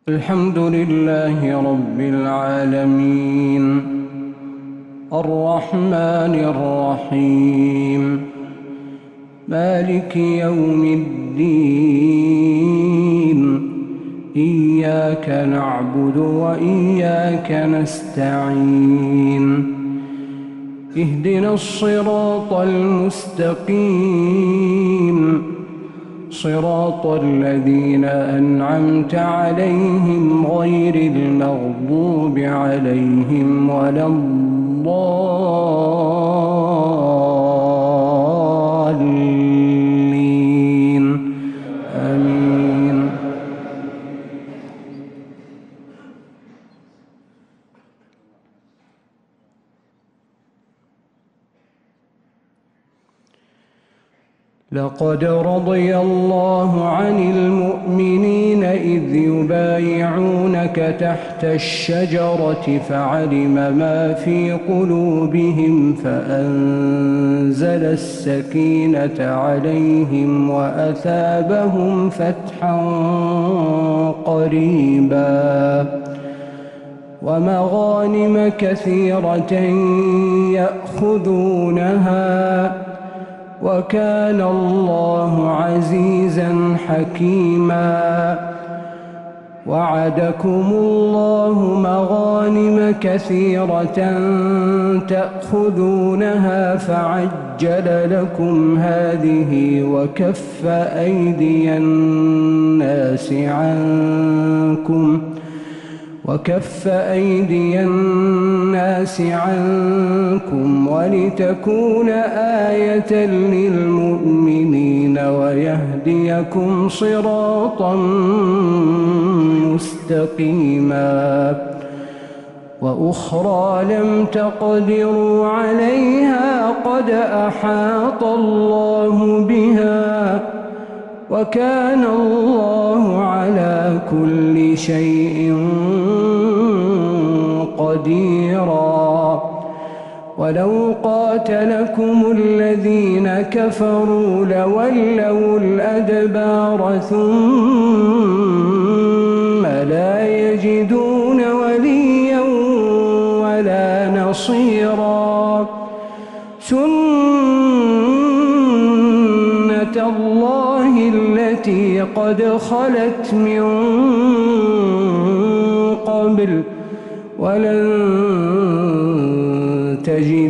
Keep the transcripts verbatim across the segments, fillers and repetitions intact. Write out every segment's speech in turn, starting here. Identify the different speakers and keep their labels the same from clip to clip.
Speaker 1: الحمد لله رب العالمين الرحمن الرحيم مالك يوم الدين إياك نعبد وإياك نستعين اهدنا الصراط المستقيم صراط الذين أنعمت عليهم غير المغضوب عليهم ولا الضالين آمين. لقد رضي الله عن المؤمنين إذ يبايعونك تحت الشجرة فعلم ما في قلوبهم فأنزل السكينة عليهم وأثابهم فتحا قريبا ومغانم كثيرة يأخذونها وكان الله عزيزا حكيما. وعدكم الله مغانم كثيرة تأخذونها فعجل لكم هذه وكف أيدي الناس عنكم وكف أيدي الناس عنكم ولتكون آية للمؤمنين ويهديكم صراطا مستقيما. وأخرى لم تقدروا عليها قد أحاط الله بها وكان الله على كل شيء قديرا. ولو قاتلكم الذين كفروا لولوا الأدبار ثم لا يجدون وليا ولا نصيرا. سنة الله التي قد خلت من قبل ولن تجد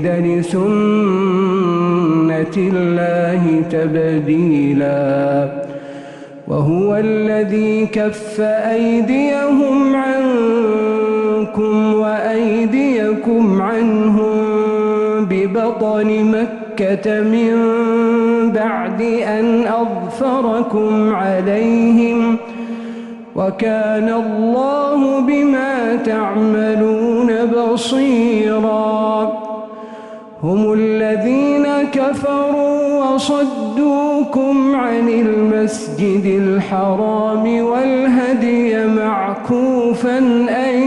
Speaker 1: لسنة الله تبديلا. وهو الذي كف أيديهم عنكم وأيديكم عنهم ببطن مكة من بعد أن أظفركم عليهم وكان الله بما تعملون بصيرا. هم الذين كفروا وصدوكم عن المسجد الحرام والهدي معكوفا أن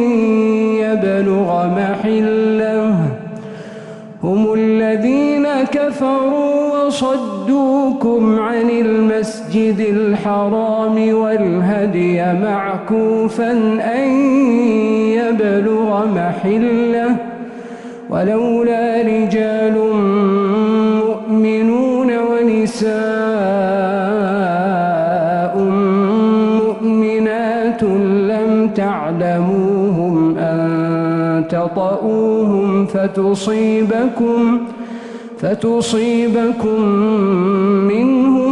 Speaker 1: يبلغ محله هم الذين كفروا وصدوكم عن المسجد الحرام والهدي معكوفا أن يبلغ محله ولولا رجال مؤمنون ونساء مؤمنات لم تعلموهم أن تطؤوهم فتصيبكم فتصيبكم منهم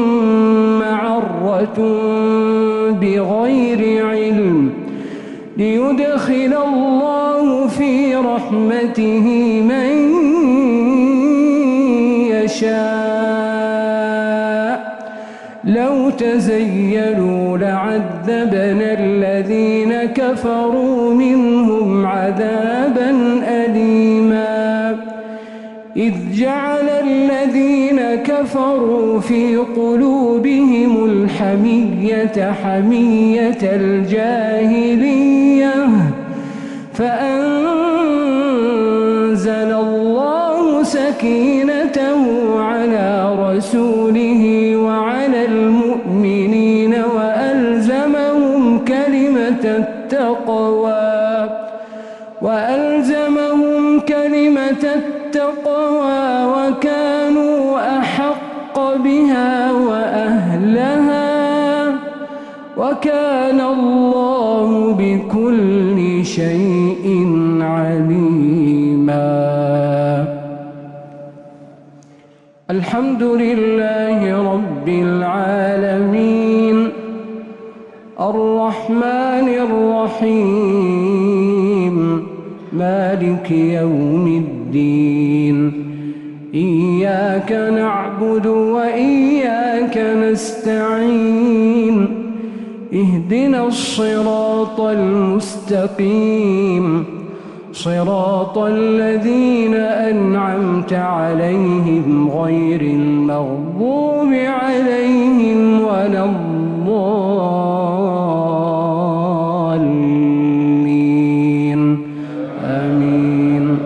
Speaker 1: معرة بغير علم ليدخل الله في رحمته من يشاء. لو تزيلوا لعذبنا الذين كفروا منهم عذابا أليما. إذ جعل الذين كفروا في قلوبهم الحمية حمية الجاهلية فأنزل الله سكينته على رسوله وعلى المؤمنين وألزمهم كلمة التقوى وألزمهم كلمة التقوى وكانوا أحق بها وأهلها وكان الله بكل شيء عليما. الحمد لله رب العالمين الرحمن الرحيم مالك يوم الدين إياك نعبد وإياك نستعين اهدنا الصراط المستقيم صراط الذين أنعمت عليهم غير المغضوب عليهم ولا الضالين آمين.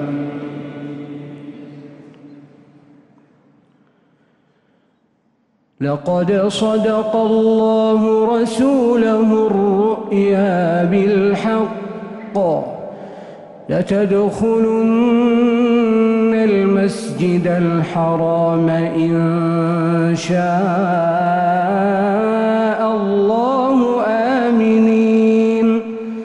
Speaker 1: لقد صدق الله رسوله الرؤيا بالحق لتدخلن المسجد الحرام إن شاء الله آمنين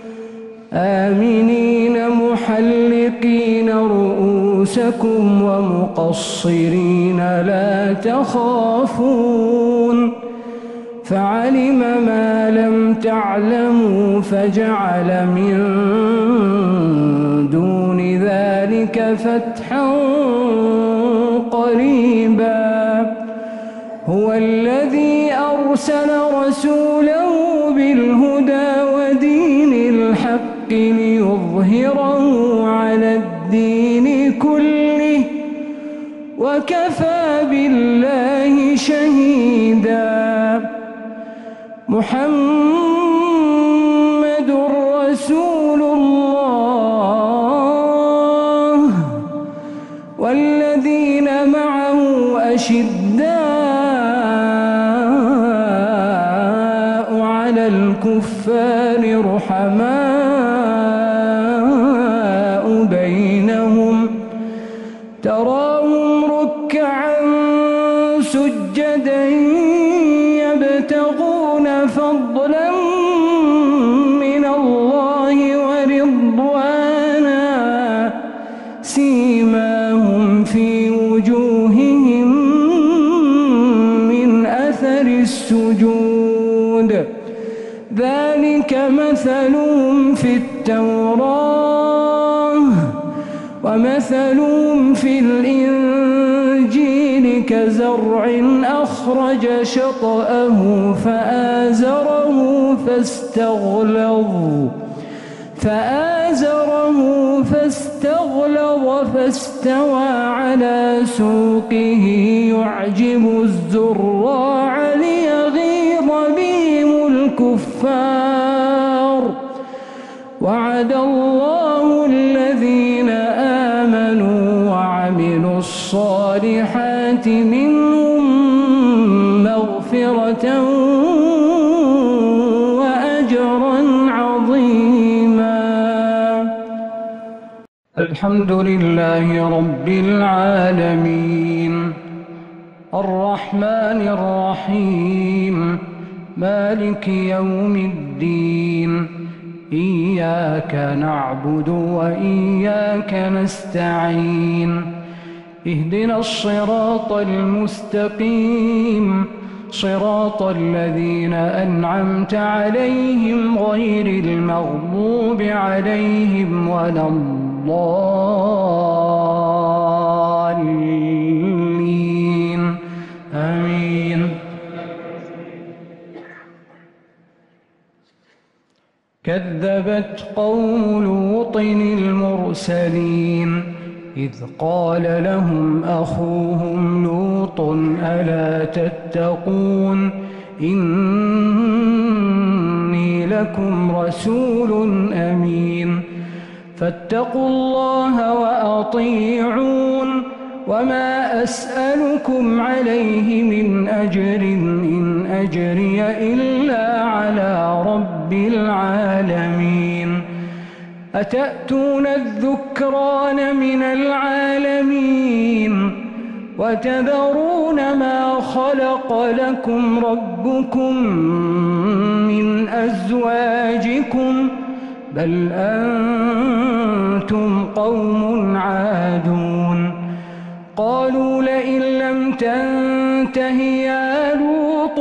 Speaker 1: آمنين محلقين رؤوسكم ومقصرين لا تخافون فعلم ما لم تعلموا فجعل من دون ذلك فتحا قريبا. هو الذي أرسل رسوله بالهدى ودين الحق ليظهره على الدين كله وكفى بالله شهيدا. محمد رسول الله والذين معه أشداء على الكفار رحماء بينهم تراهم ركعا سجدا يبتغون فضلا من الله ورضوانا سيماهم في وجوههم من أثر السجود ذلك مثلهم في التوراة ومثلهم في الإنجيل كزرع أخرج شطأه فآزره فاستغلظ فآزره فاستغلظ فاستوى على سوقه يعجب الزراع ليغيظ بهم الكفار. وعد الله الذين آمنوا وعملوا الصالحات منهم مغفرة وأجرا عظيما. الحمد لله رب العالمين الرحمن الرحيم مالك يوم الدين إياك نعبد وإياك نستعين اهدنا الصراط المستقيم صراط الذين أنعمت عليهم غير المغضوب عليهم ولا الضالين آمين. كذبت قوم لوط المرسلين إذ قال لهم أخوهم لوط ألا تتقون إني لكم رسول أمين فاتقوا الله وأطيعون وما أسألكم عليه من أجر إن أجري إلا على ربي رب العالمين أتأتون الذكران من العالمين وتذرون ما خلق لكم ربكم من أزواجكم بل أنتم قوم عادون قالوا لئن لم تنته يا لوط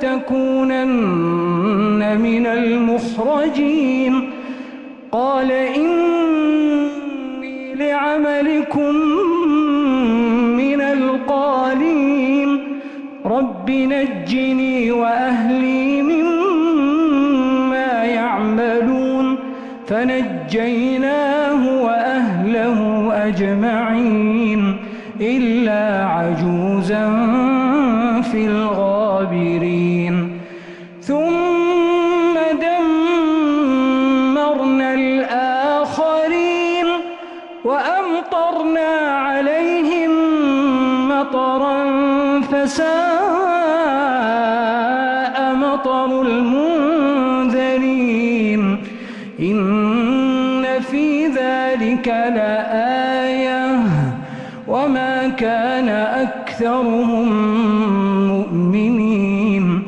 Speaker 1: لتكونن من المخرجين قال إني لعملكم من القالين رب نجني وأهلي مما يعملون فنجيناه وأهله أجمعين إلا عجوزا في الغابرين ثم دمرنا الآخرين وأمطرنا عليهم مطرا فساء مطر المنذرين إن في ذلك لآية وما كان أكثرهم مؤمنين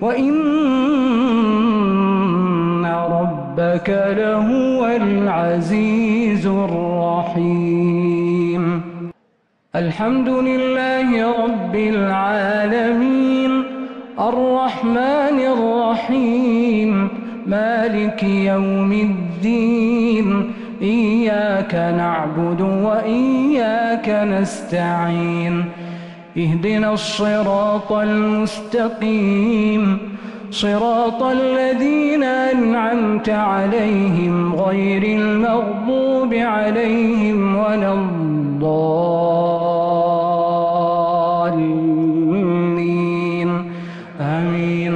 Speaker 1: وإن ربك لهو العزيز الرحيم الحمد لله رب العالمين الرحمن الرحيم مالك يوم الدين إياك نعبد وإياك نستعين اهدنا الصراط المستقيم صراط الذين أنعمت عليهم غير المغضوب عليهم ولا الضالين آمين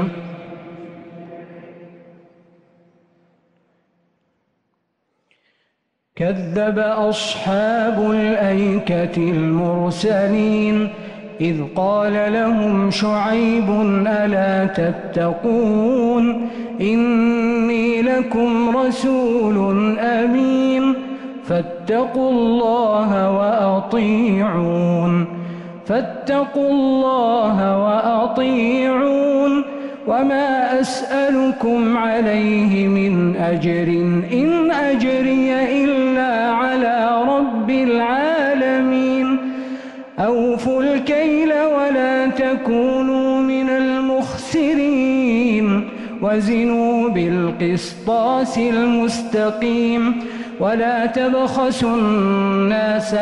Speaker 1: كذب أصحاب الأيكة المرسلين إذ قال لهم شعيب ألا تتقون إني لكم رسول أمين فاتقوا الله وأطيعون فاتقوا الله وأطيعون وما أسألكم عليه من أجر إن أجري إلا على رب العالمين أوفوا الكيل ولا تكونوا من المخسرين وزنوا بالقسطاس المستقيم ولا تبخسوا الناس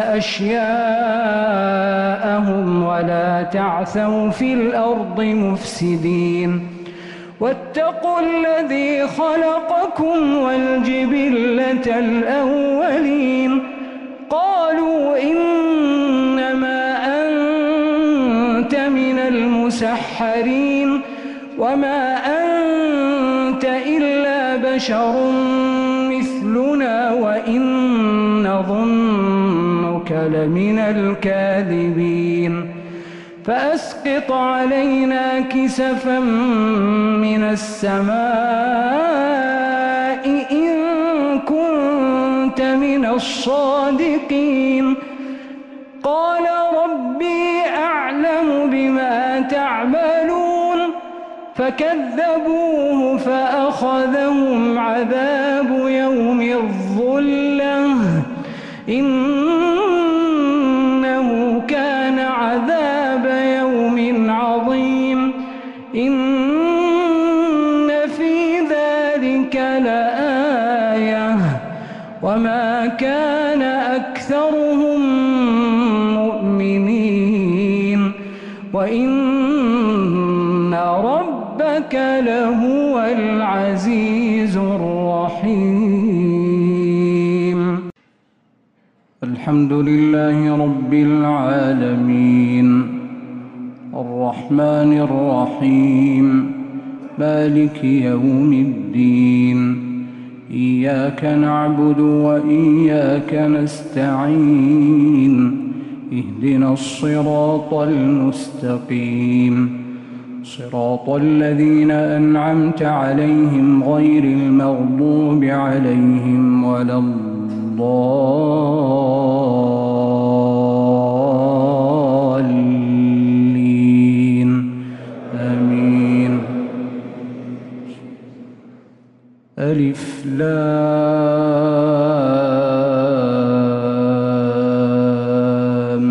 Speaker 1: أشياءهم ولا تعثوا في الأرض مفسدين واتقوا الذي خلقكم والجبلة الأولين قالوا إنما أنت من المسحرين وما أنت إلا بشر مثلنا وإن نظنك لمن الكاذبين فأسقط علينا كسفا من السماء إن كنت من الصادقين قال ربي أعلم بما تعملون فكذبوه فأخذهم عذاب يوم الظلة إنه كان عذاب يوم عظيم إن في ذلك لآية وما كان أكثرهم مؤمنين وإن ربك لهو العزيز الرحيم الحمد لله رب العالمين الرحمن الرحيم مالك يوم الدين إياك نعبد وإياك نستعين اهدنا الصراط المستقيم صراط الذين أنعمت عليهم غير المغضوب عليهم ولا الضالين آمين. ألف لام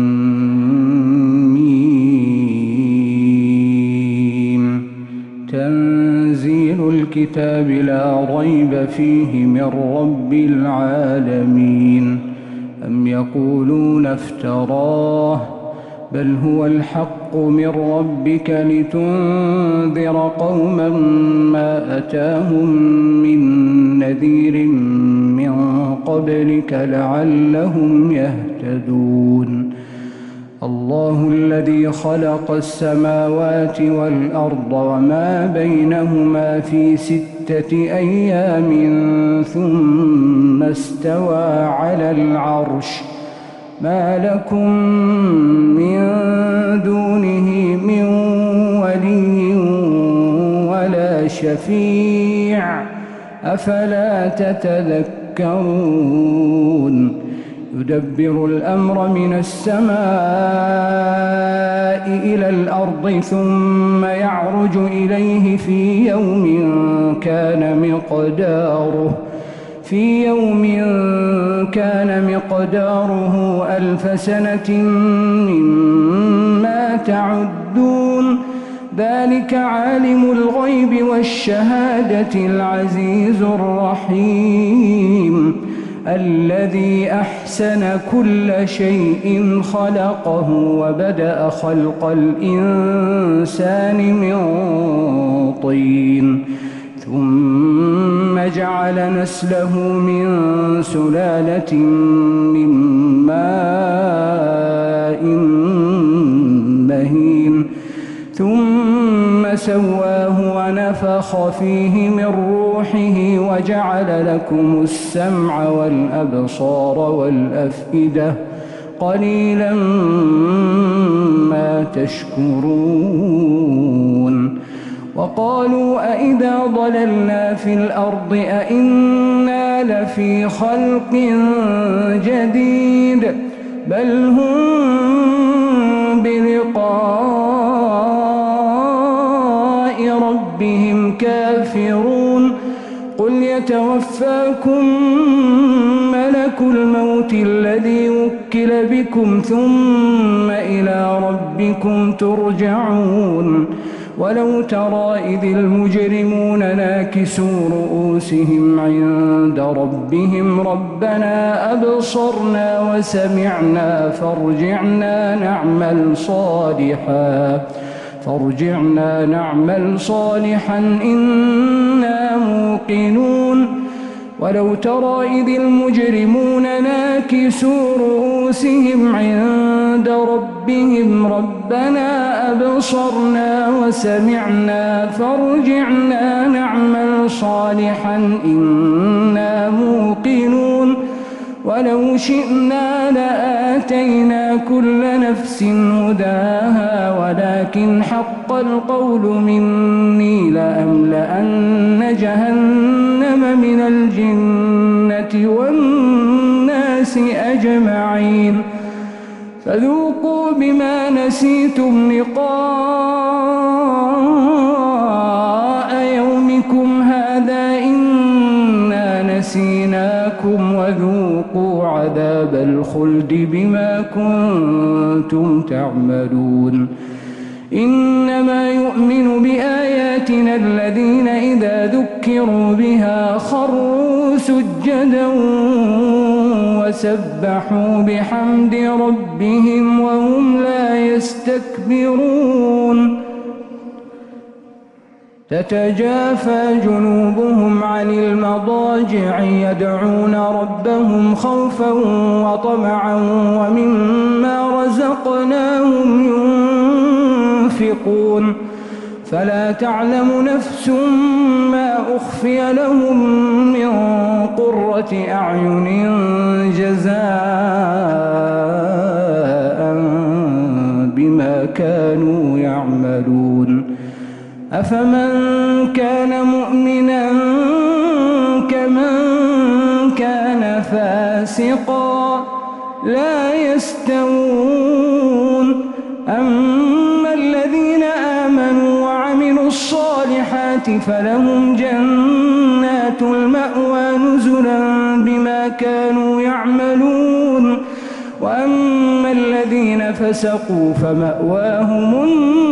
Speaker 1: ميم. تنزيل الكتاب لا ريب فيه من رب العالمين. أم يقولون افتراه بل هو الحق من ربك لتنذر قوما ما أتاهم من نذير من قبلك لعلهم يهتدون. الله الذي خلق السماوات والأرض وما بينهما في ستة أيام ثم استوى على العرش ما لكم من دونه من ولي ولا شفيع أفلا تتذكرون. يدبر الأمر من السماء إلى الأرض ثم يعرج إليه في يوم كان مقداره في يوم كان مقداره ألف سنة مما تعدون. ذلك عالم الغيب والشهادة العزيز الرحيم الذي أحسن كل شيء خلقه وبدأ خلق الإنسان من طين ثم جعل نسله من سلالة من ماء مهين ثم سواه ونفخ فيه من روحه وجعل لكم السمع والأبصار والأفئدة قليلا ما تشكرون. وقالوا أئذا ضللنا في الأرض أئنا لفي خلق جديد بل هم بلقاء ربهم كافرون. قل يتوفاكم ملك الموت الذي وكل بكم ثم إلى ربكم ترجعون. ولو ترى إذ المجرمون ناكسوا رؤوسهم عند ربهم ربنا أبصرنا وسمعنا فارجعنا نعمل صالحا فارجعنا نعمل صالحا إنا موقنون. ولو ترى إذ المجرمون ناكسوا رؤوسهم عند ربهم ربنا أبصرنا وسمعنا فارجعنا نعمل صالحا إنا موقنون. ولو شئنا لآتينا كل نفس هداها ولكن حق القول مني لأملأن جهنم من الجنة والناس أجمعين. فذوقوا بما نسيتم لقاء يومكم هذا إنا نسيناكم وذوقوا عذاب الخلد بما كنتم تعملون. إنما يؤمن بآياتنا الذين إذا ذكروا بها خروا سجدا وسبحوا بحمد ربهم وهم لا يستكبرون. تتجافى جنوبهم عن المضاجع يدعون ربهم خوفا وطمعا ومما رزقناهم ينفقون. فلا تعلم نفس ما أخفي لهم من قرة أعين جزاء بما كانوا يعملون. أفمن كان مؤمنا كمن كان فاسقا لا يستوون. أما الذين آمنوا وعملوا الصالحات فلهم جنات المأوى نزلا بما كانوا يعملون. وأما الذين فسقوا فمأواهم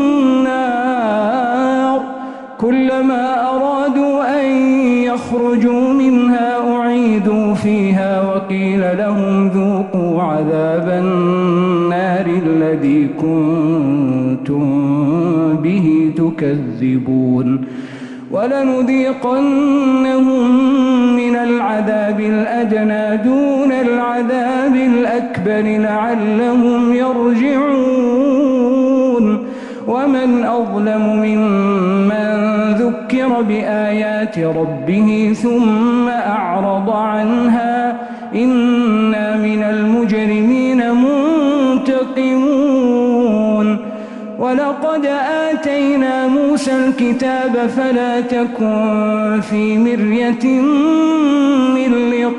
Speaker 1: النار كلما أرادوا أن يخرجوا منها أعيدوا فيها وقيل لهم ذوقوا عذاب النار الذي كنتم به تكذبون. ولنذيقنهم من العذاب الأدنى دون العذاب الأكبر لعلهم يرجعون. ومن أظلم ممن ذكر بآيات ربه ثم أعرض عنها إنا من المجرمين منتقمون. ولقد آتينا موسى الكتاب فلا تكن في مرية من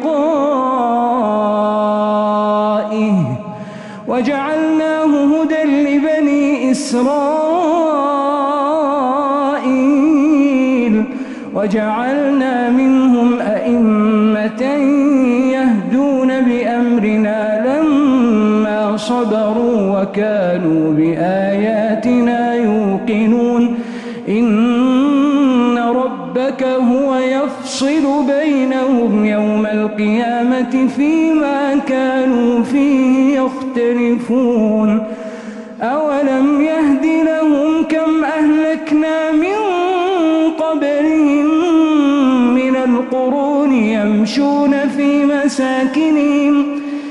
Speaker 1: لقائه وجعلناه هدى لبني إسرائيل وجعلنا منهم أئمة يهدون بأمرنا لما صبروا وكانوا بآياتنا يوقنون. إن ربك هو يفصل بينهم يوم القيامة فيما كانوا فيه يختلفون. أولم يهد لهم كم أهلكنا من قبلهم من القرون يمشون في مساكنهم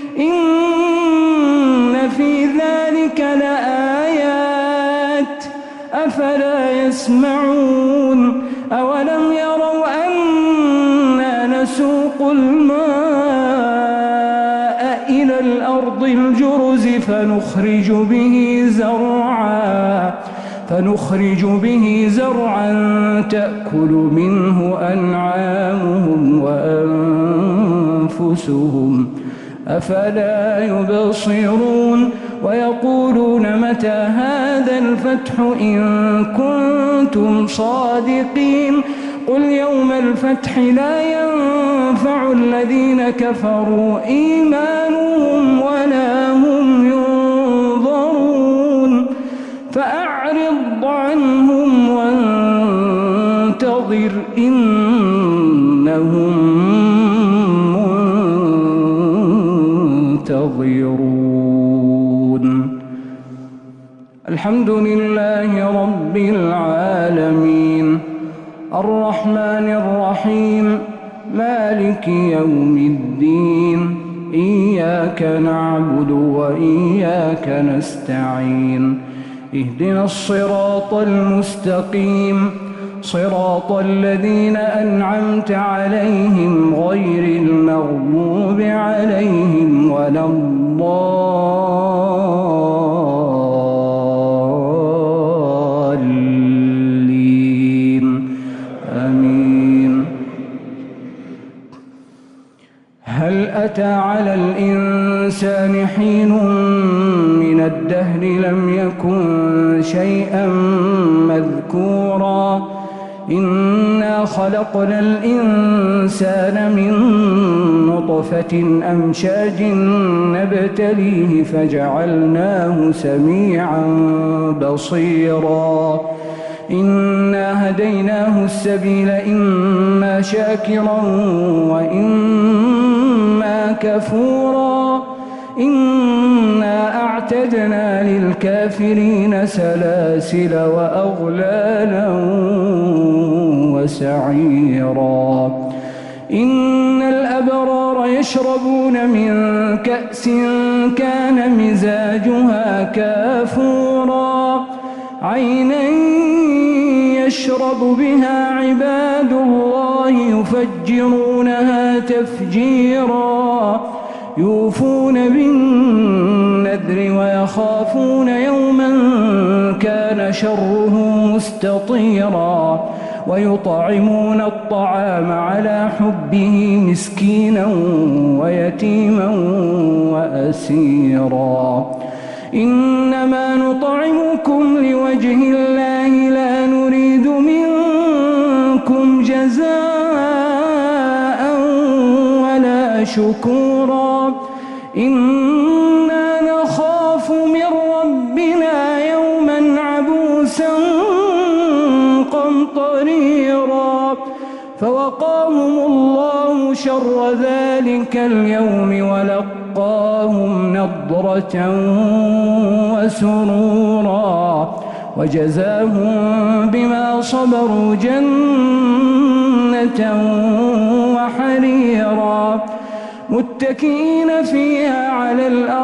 Speaker 1: إن في ذلك لآيات أفلا يسمعون. أولم يروا أنا نسوق الماء إلى الأرض الجرز فنخرج به زرعا فنخرج به زرعا تأكل منه أنعامهم وأنفسهم أفلا يبصرون. ويقولون متى هذا الفتح إن كنتم صادقين قل يوم الفتح لا ينفع الذين كفروا إيمانهم ولا هم ينظرون. فأعرض عنهم وانتظر إنهم منتظرون. الحمد لله رب العالمين الرحمن الرحيم مالك يوم الدين إياك نعبد وإياك نستعين اهدنا الصراط المستقيم صراط الذين أنعمت عليهم غير المغضوب عليهم ولا الضالين آمين. هل أتى على الإنسان حين من الدهر لم يكن شيئا مذكورا إنا خلقنا الإنسان من نطفة أمشاج نبتليه فجعلناه سميعا بصيرا إنا هديناه السبيل إما شاكرا وإما كفورا إنا أعتدنا للكافرين سلاسل وأغلالا وسعيرا إن الأبرار يشربون من كأس كان مزاجها كافورا عينا يشرب بها عباد الله يفجرونها تفجيرا يوفون بالنذر ويخافون يوما كان شره مستطيرا ويطعمون الطعام على حبه مسكينا ويتيما وأسيرا إنما نطعمكم لوجه الله لا نريد منكم جزاء ولا شكورا إنا نخاف من ربنا يوما عبوسا قمطريرا فوقاهم الله شر ذلك اليوم ولقاهم نضرة وسرورا وجزاهم بما صبروا جنة وحريرا متكئين فيها على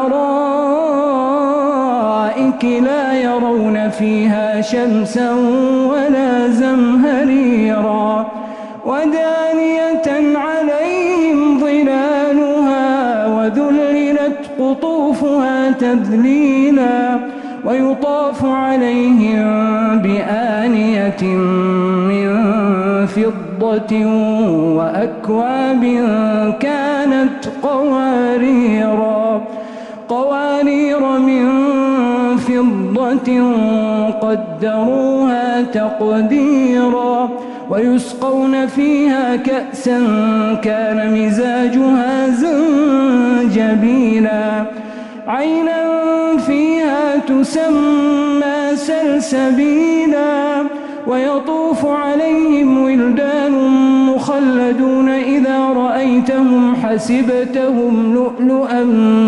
Speaker 1: الأرائك لا يرون فيها شمسا ولا زمهريرا ودانية عليهم ظلالها وذللت قطوفها تذليلا ويطاف عليهم بآنية من فضة وأكواب كانت قواريرا قوارير من فضة قدروها تقديرا ويسقون فيها كأسا كان مزاجها زنجبيلا عينا فيها تسمى سلسبيلا ويطوف عليهم ولدان مخلدون إذا رأيتهم حسبتهم لؤلؤا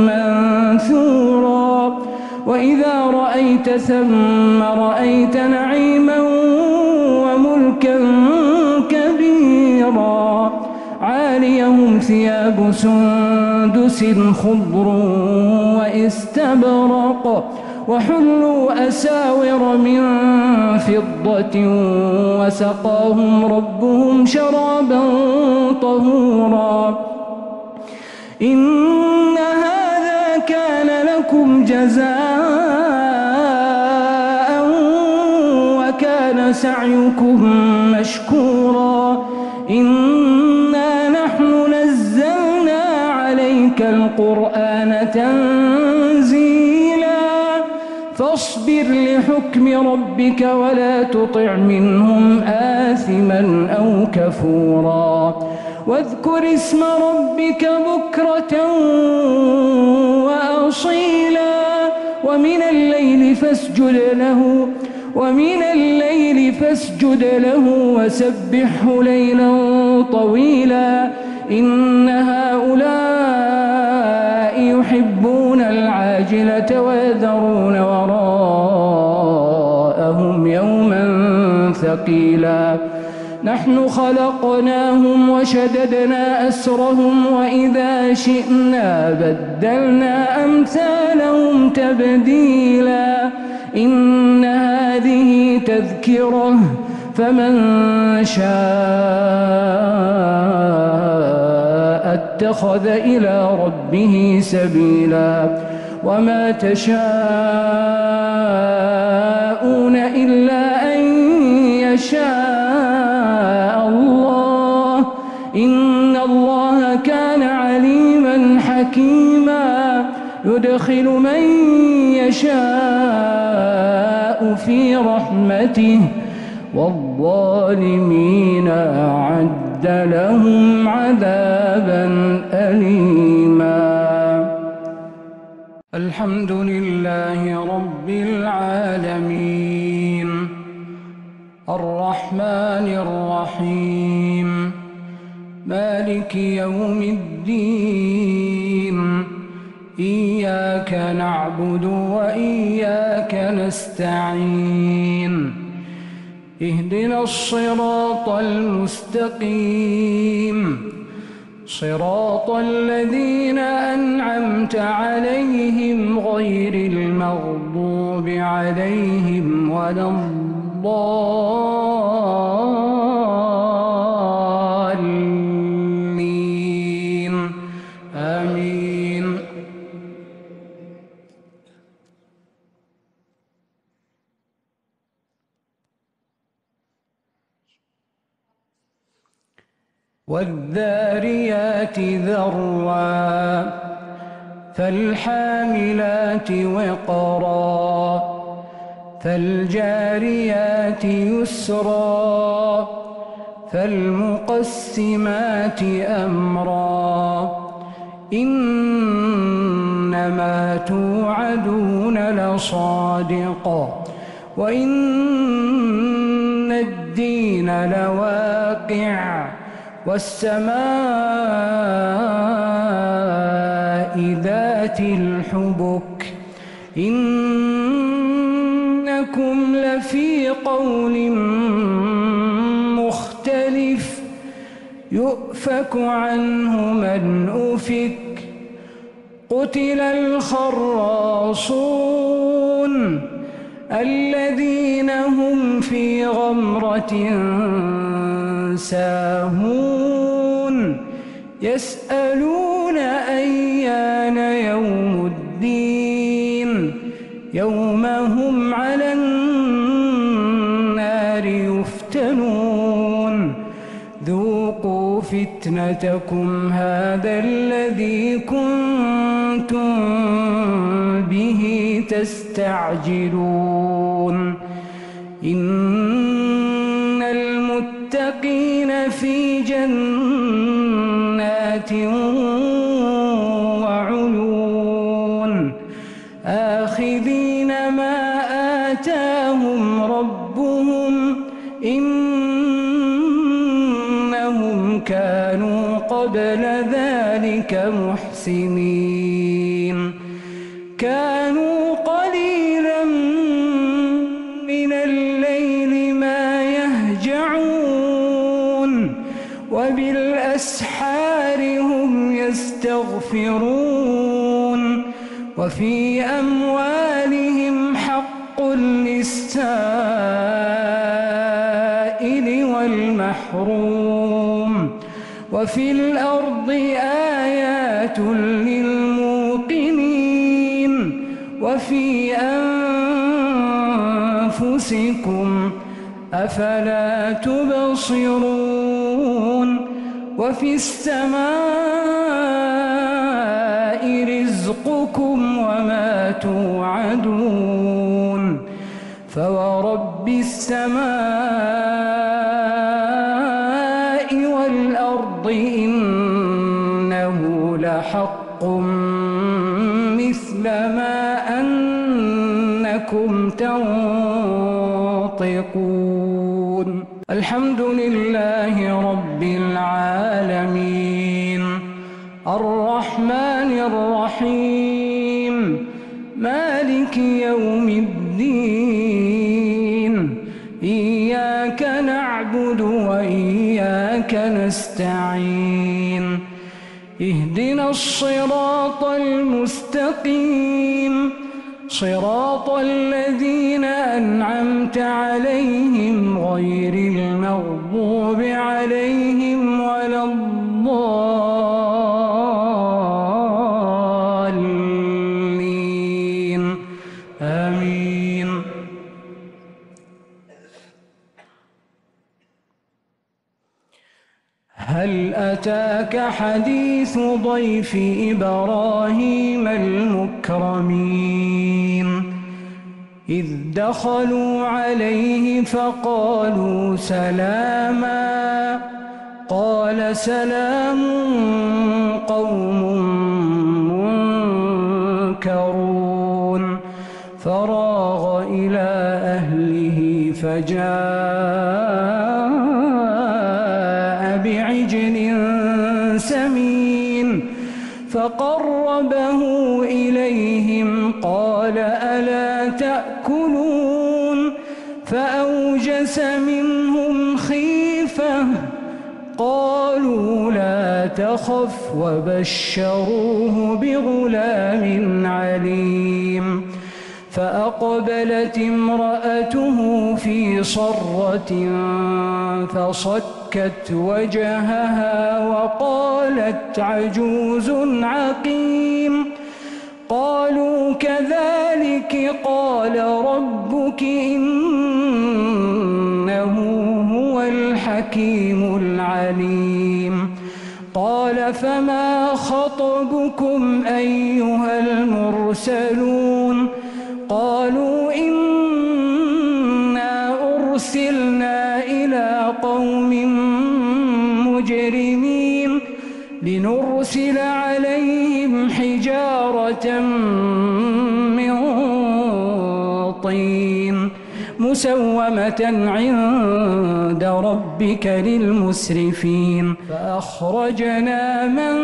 Speaker 1: منثورا وإذا رأيت ثم رأيت نعيما وملكا كبيرا عاليهم ثياب سندس خضر واستبرق وحلوا أساور من فضة وسقاهم ربهم شرابا طهورا إن هذا كان لكم جزاء وكان سعيكم مشكورا إنا نحن نزلنا عليك القرآن تنزيلا فاصبر لحكم ربك ولا تطع منهم آثما أو كفورا واذكر اسم ربك بكرة وأصيلا ومن الليل فاسجد له ومن الليل فاسجد له وسبحه ليلا طويلا إن هؤلاء يحبون العاجلة ويذرون وراءهم يوما ثقيلا نحن خلقناهم وشددنا أسرهم وإذا شئنا بدلنا أمثالهم تبديلا إن هذه تذكرة فمن شاء اتخذ إلى ربه سبيلا وما تشاءون إلا أن يشاء الله إن الله كان عليما حكيما يدخل من يشاء في رحمته والظالمين أعد لهم عذابا أليما الحمد لله رب العالمين الرحمن الرحيم مالك يوم الدين إياك نعبد وإياك نستعين اهدنا الصراط المستقيم صراط الذين أنعمت عليهم غير المغضوب عليهم ولا الضالين آمين والذاريات ذروا فالحاملات وقرا فالجاريات يسرا فالمقسمات أمرا إنما توعدون لصادق وإن الدين لواقع والسماء ذات الحبك إنكم لفي قول مختلف يؤفك عنه من أفك قتل الخراصون الذين هم في غمرة ساهون يسألون أيان يوم الدين يوم هم على النار يفتنون ذوقوا فتنتكم هذا الذي كنتم به تستعجلون إن المتقين في جنات وعيون آخذين ما آتاهم ربهم إنهم كانوا قبل ذلك محسنين كانوا قليلا من الليل ما يهجعون وبالأسحار هم يستغفرون وفي أموالهم حق للسائل والمحروم وفي الأرض آيات للموقنين وفي أنفسكم أفلا تبصرون وفي السماء رزقكم وما توعدون فورب السماء والأرض إنه لحق مثل ما أنكم تنطقون الحمد لله رب العالمين الرحمن الرحيم مالك يوم الدين إياك نعبد وإياك نستعين اهدنا الصراط المستقيم صراط الذين أنعمت عليهم غير المغضوب عليهم ولا الضالين آمين هل أتاك حديث ضيف إبراهيم المكرمين إذ دخلوا عليه فقالوا سلاما قال سلام قوم منكرون فراغ إلى أهله فجاء بعجل سمين فقربه إليهم قال ألا تأكلون فأوجس منهم خيفة قالوا لا تخف وبشروه بغلام عليم فأقبلت امرأته في صرة فصكت وجهها وقالت عجوز عقيم قالوا كذلك قال ربك إنه هو الحكيم الحكيم العليم. قال فما خطبكم أيها المرسلون؟ قالوا إنا أرسلنا إلى قوم مجرمين لنرسل عليهم حجارة من طين مسومة عند ربك للمسرفين. فأخرجنا من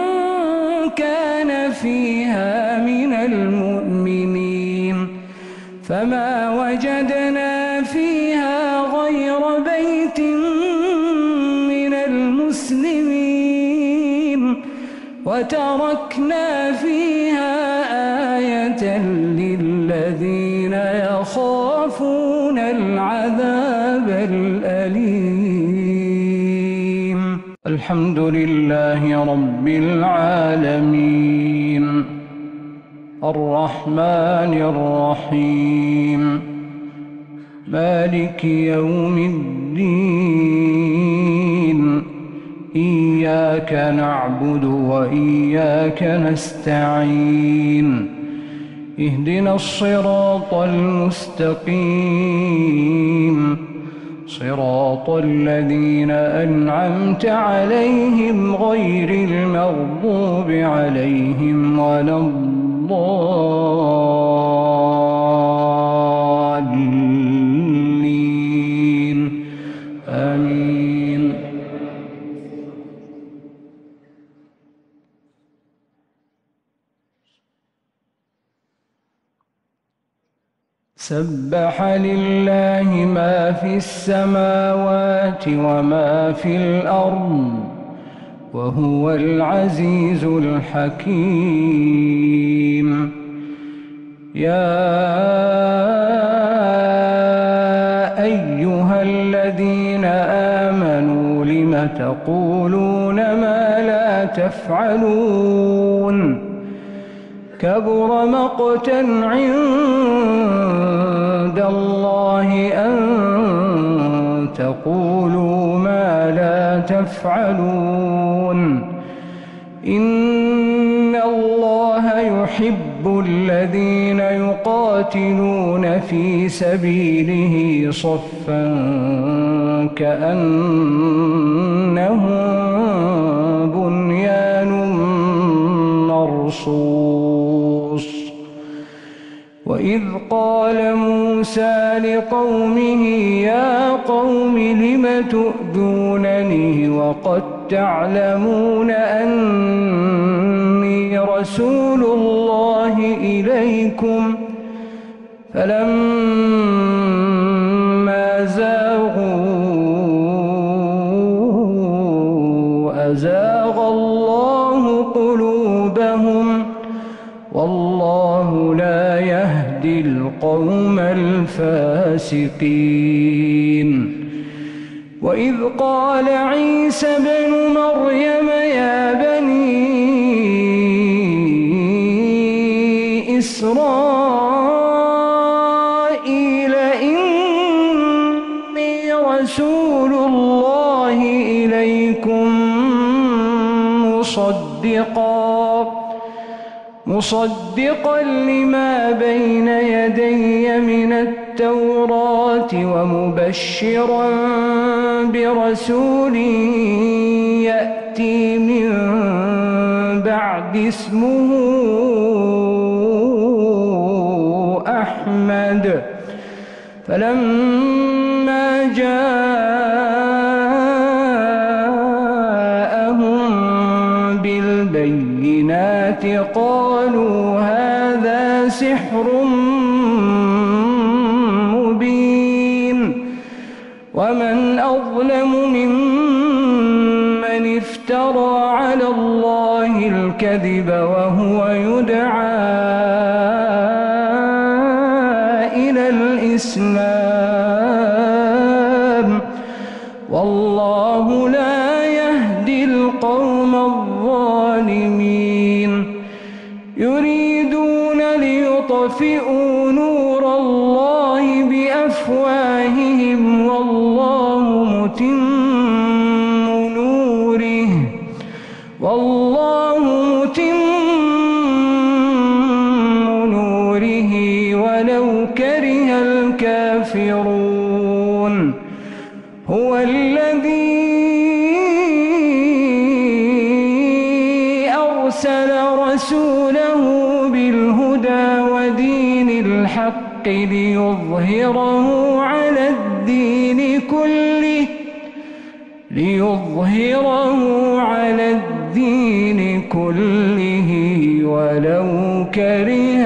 Speaker 1: كان فيها من المؤمنين فما وجدنا فيها غير بيت من المسلمين وتركنا فيها آية للذين يخافون العذاب الأليم. الحمد لله رب العالمين الرحمن الرحيم مالك يوم الدين إياك نعبد وإياك نستعين اهدنا الصراط المستقيم صراط الذين أنعمت عليهم غير المغضوب عليهم ولا الضالين آمين. سبح لله ما في السماوات وما في الأرض وهو العزيز الحكيم. يا أيها الذين آمنوا لم تقولون ما لا تفعلون كبر مقتا عند الله أن تقولوا ما لا تفعلون إن الله يحب الذين يقاتلون في سبيله صفا كأنهم بنيان مرصوص. وإذ قال موسى لقومه يا قوم لم تؤذونني وقد تعلمون أني رسول الله إليكم فلما زاغوا أزاغ الله قلوبهم والله لا يهدي القوم الفاسقين. وإذ قال عيسى ابن مريم يا بني إسرائيل إني رسول الله إليكم مصدقا مصدقا لما بين يدي من التوراة ومبشرا برسول يأتي من بعد اسمه أحمد. فلما جاءهم بالبينات قالوا هذا سحر مبين ومن أظلم ممن افترى على الله الكذب وهو يدعى إلى الإسلام والله لا يهدي القوم الظالمين. يريدون ليطفئوا نور الله بأفواههم والله متم والله متم نوره ولو كره الكافرون هو الذي أرسل رسوله بالهدى ودين الحق ليظهره على الدين كله ليظهره على الدين كله ولو كره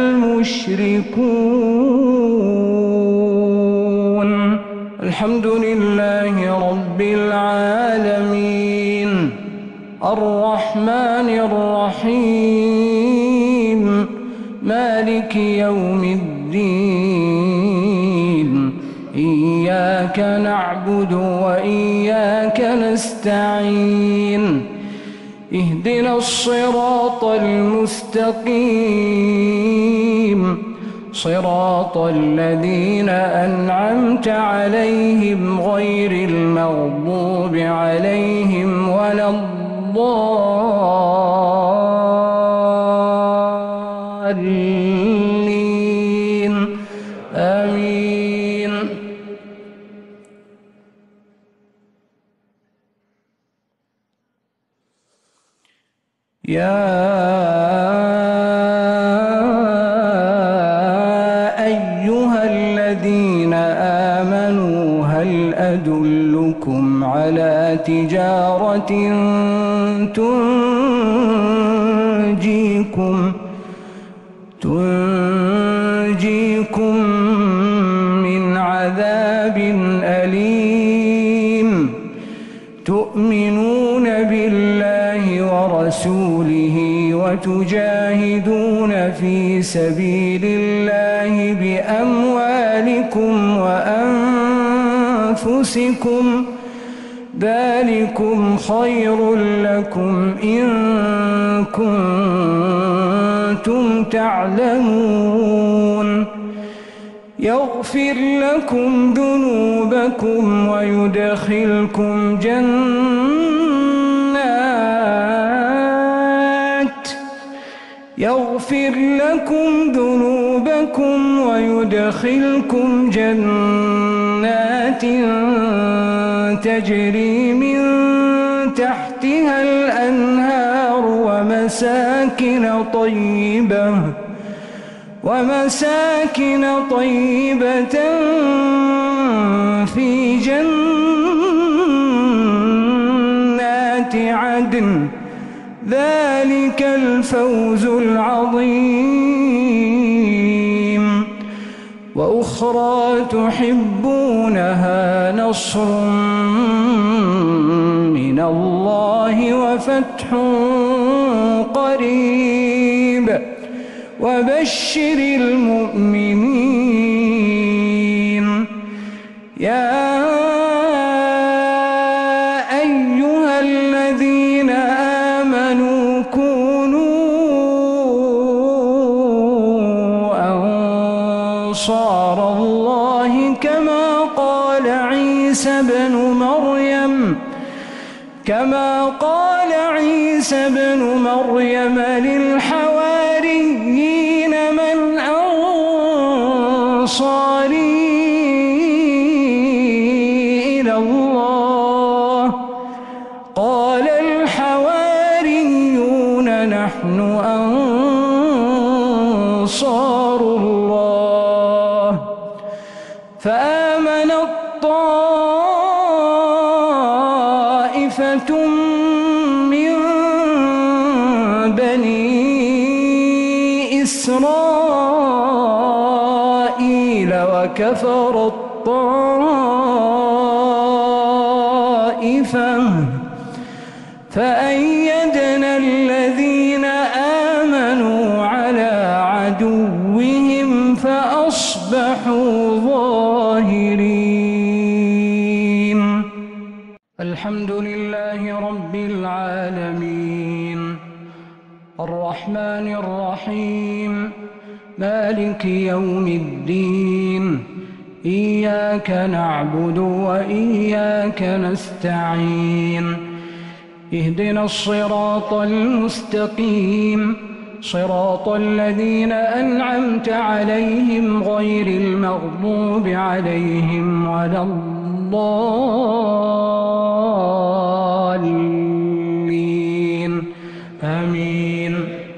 Speaker 1: المشركون. الحمد لله رب العالمين الرحمن الرحيم مالك يوم الدين إياك نعبد وإياك نستعين اهدنا الصراط المستقيم صراط الذين أنعمت عليهم غير المغضوب عليهم ولا الضالين آمين. يا أيها الذين آمنوا هل أدلكم على تجارة تنجيكم تنجيكم من عذاب أليم تؤمنون بالله ورسوله وتجاهدون في سبيل الله بأموالكم وأنفسكم ذلكم خير لكم إن كنتم تعلمون يغفر لكم ذنوبكم ويدخلكم جنات يغفر لكم ذنوبكم ويدخلكم جنات تجري من تحتها الأنهار ومساكن طيبة ومساكن طيبة في جنات عدن ذلك الفوز العظيم. وأخرى تحبونها نصر من الله وفتح قريب وبشر المؤمنين. يا أيها الذين آمنوا كونوا أنصار الله كما قال عيسى ابن مريم كما قال عيسى ابن مريم للحواريين من أنصاري إلى الله قال الحواريون نحن أنصار الله فآمن طائفة من بني إسرائيل وكفر الطائفة فأيدنا الذين آمنوا على عدوهم فأصبحوا ظاهرين. الحمد لله رب العالمين الرحمن الرحيم مالك يوم الدين إياك نعبد وإياك نستعين اهدنا الصراط المستقيم صراط الذين أنعمت عليهم غير المغضوب عليهم ولا الضالين آمين.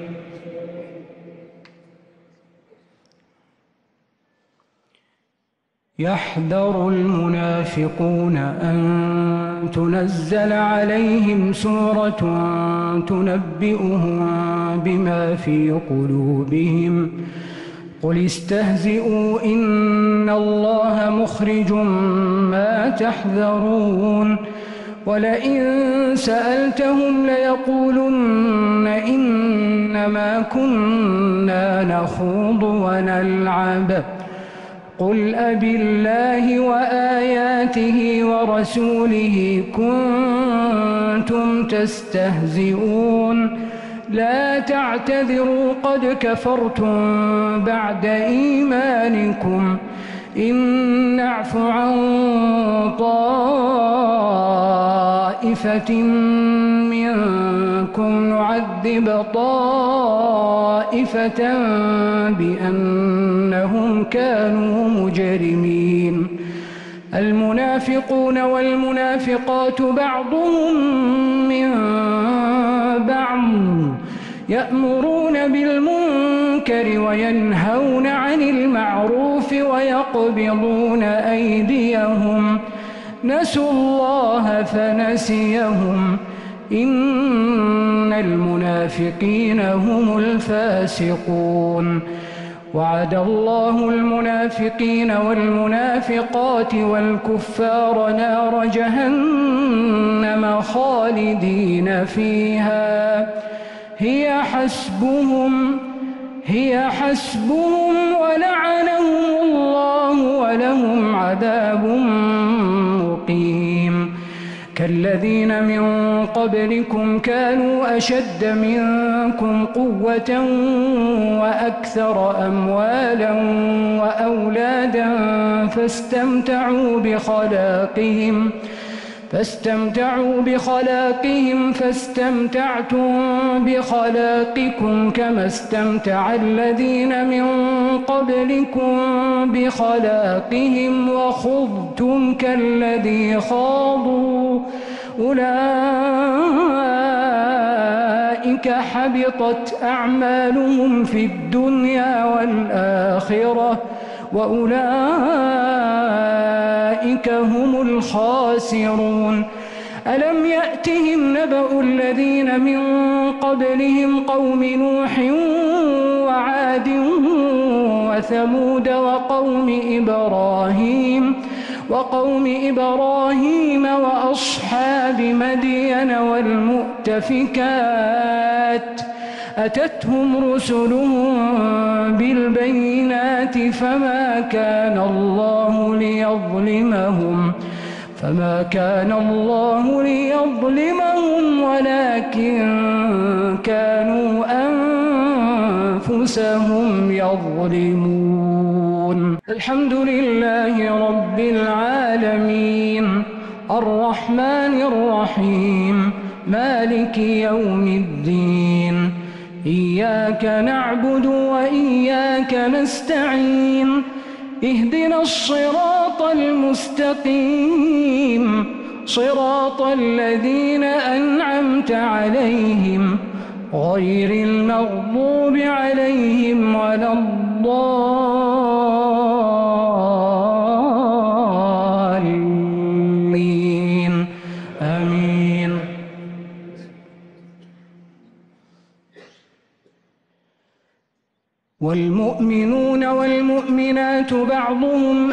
Speaker 1: يحذر المنافقون أن تنزل عليهم سورة تنبئهم بما في قلوبهم قل استهزئوا إن الله مخرج ما تحذرون ولئن سألتهم ليقولن إنما كنا نخوض ونلعب قل أبالله وآياته ورسوله كنتم تستهزئون لا تعتذروا قد كفرتم بعد إيمانكم إن نعف عن طائفة منكم نعذب طائفة بأنهم كانوا مجرمين. المنافقون والمنافقات بعضهم من بعض يأمرون بالمنكر وينهون عن المعروف ويقبضون أيديهم نسوا الله فنسيهم إن المنافقين هم الفاسقون. وعد الله المنافقين والمنافقات والكفار نار جهنم خالدين فيها هي حسبهم هي حسبهم ولعنهم الله ولهم عذاب مقيم. كالذين من قبلكم كانوا أشد منكم قوة وأكثر أموالا وأولادا فاستمتعوا بخلاقهم فاستمتعوا بخلاقهم فاستمتعتم بخلاقكم كما استمتع الذين من قبلكم بخلاقهم وخضتم كالذي خاضوا أولئك حبطت أعمالهم في الدنيا والآخرة وأولئك هم الخاسرون. ألم يأتهم نبأ الذين من قبلهم قوم نوح وعاد وثمود وقوم إبراهيم وقوم إبراهيم وأصحاب مدين والمؤتفكات أتتهم رسلهم بالبينات فما كان الله ليظلمهم فما كان الله ليظلمهم ولكن كانوا أنفسهم يظلمون. الحمد لله رب العالمين الرحمن الرحيم مالك يوم الدين إياك نعبد وإياك نستعين اهدنا الصراط المستقيم صراط الذين أنعمت عليهم غير المغضوب عليهم ولا الضالين آمين. والمؤمنون والمؤمنات بعضهم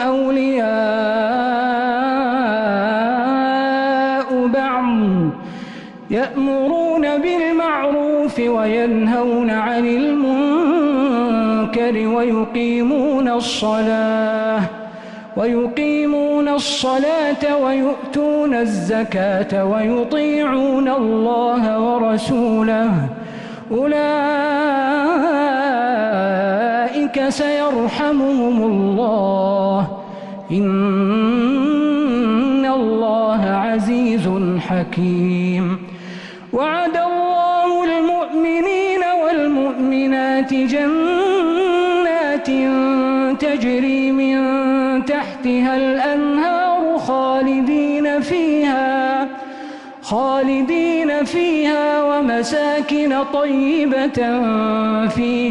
Speaker 1: أولياء بعض يأمرون بالمعروف وينهون عن المنكر ويقيمون الصلاة ويقيمون الصلاة ويؤتون الزكاة ويطيعون الله ورسوله أولئك سيرحمهم الله إن الله عزيز حكيم. وعد الله المؤمنين والمؤمنات جنات تجري من تحتها الأنهار خالدين فيها خالدين فيها ومساكن طيبة في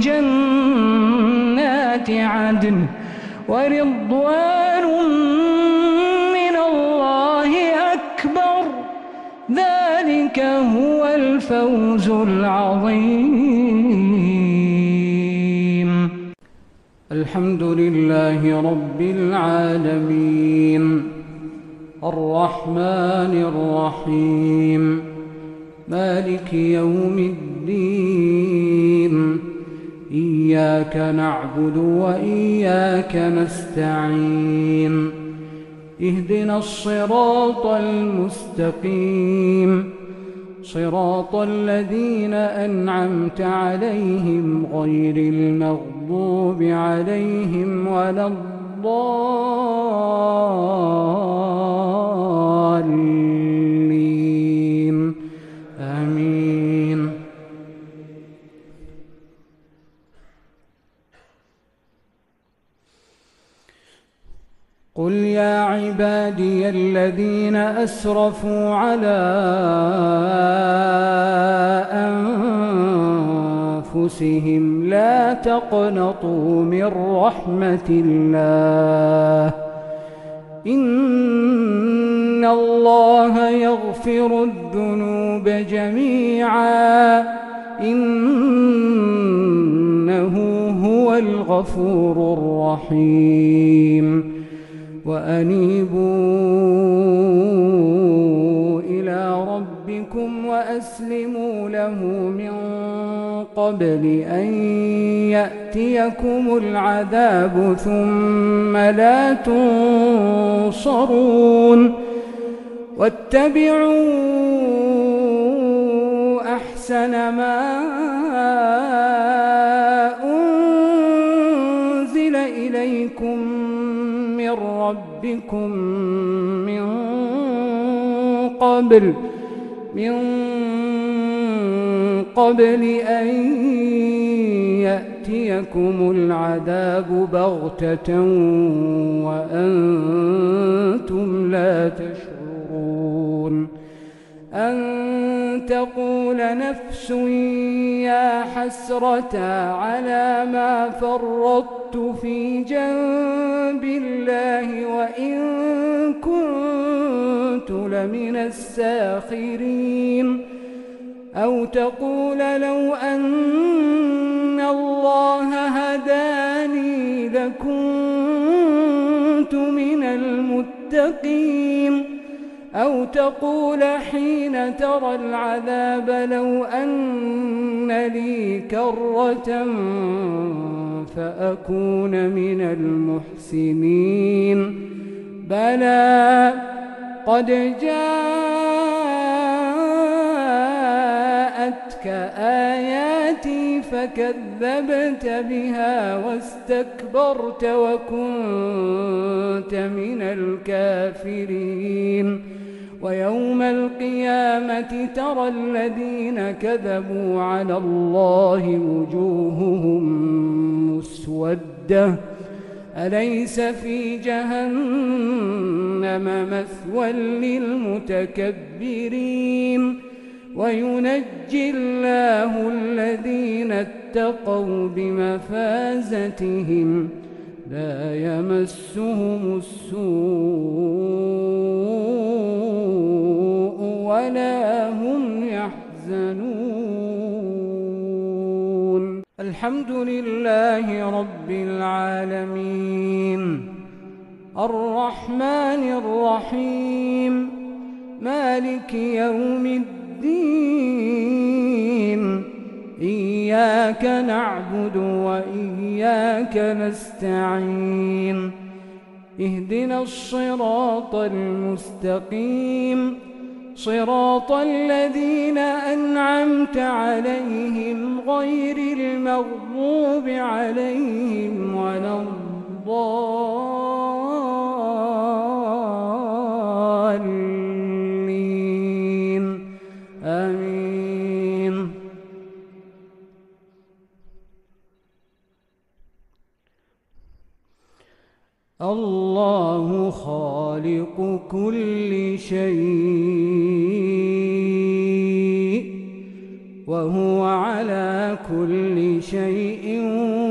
Speaker 1: جنات عدن ورضوان من الله أكبر ذلك هو الفوز العظيم. الحمد لله رب العالمين الرحمن الرحيم مالك يوم الدين إياك نعبد وإياك نستعين اهدنا الصراط المستقيم صراط الذين أنعمت عليهم غير المغضوب عليهم ولا الضالين آمين. قل يا عبادي الذين أسرفوا على أنفسهم لا تقنطوا من رحمة الله إن الله يغفر الذنوب جميعا إنه هو الغفور الرحيم. وأنيبوا إلى ربكم وأسلموا له من قبل أن يأتيكم العذاب ثم لا تنصرون واتبعوا أحسن ما أنزل إليكم من ربكم من قبل من قبل أن يأتيكم العذاب بغتة وأنتم لا تشعرون أن تقول نفس يا حسرة على ما فرطت في جنب الله وإن كنت لمن الساخرين أو تقول لو أن الله هداني لكنت من المتقين أو تقول حين ترى العذاب لو أن لي كرة فأكون من المحسنين بلى قد جاءتك آياتي فكذبت بها واستكبرت وكنت من الكافرين ويوم القيامة ترى الذين كذبوا على الله وجوههم مسودة أليس في جهنم مثوى للمتكبرين وينجي الله الذين اتقوا بمفازتهم لا يمسهم السوء ولا هم يحزنون. الحمد لله رب العالمين الرحمن الرحيم مالك يوم الدين إياك نعبد وإياك نستعين اهدنا الصراط المستقيم صراط الذين أنعمت عليهم غير المغضوب عليهم ولا الضالين آمين. العالمين. الله خالق كل شيء وهو على كل شيء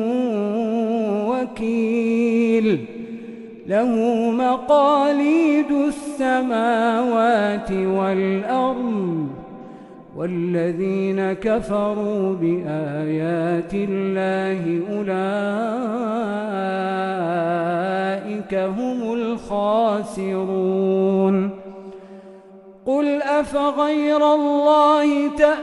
Speaker 1: وكيل. له مقاليد السماوات والأرض والذين كفروا بآيات الله أولئك هم الخاسرون. قل أفغير الله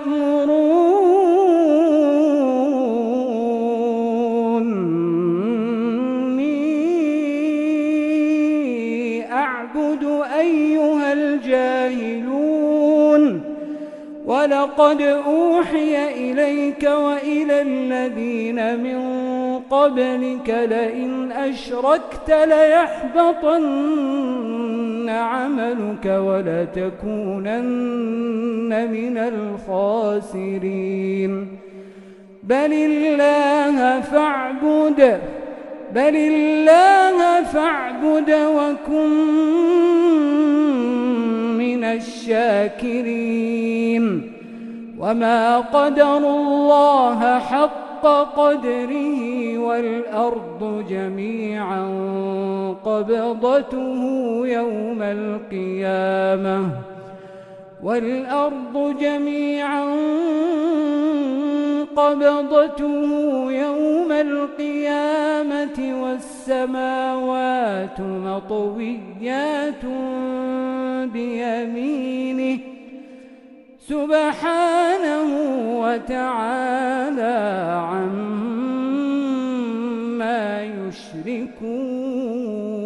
Speaker 1: تأمروني أعبد أيها الجاهلون؟ ولقد أوحي إليك وإلى الذين من قبلك لئن أشركت ليحبطن عملك ولتكونن من الخاسرين. بل الله فاعبد بل الله فاعبد وكن من الشاكرين. وما قدروا الله حق قدره والأرض جميعا قبضته يوم القيامة والأرض جميعا قبضته يوم القيامة والسماوات مطويات بيمينه سبحانه وتعالى عما يشركون.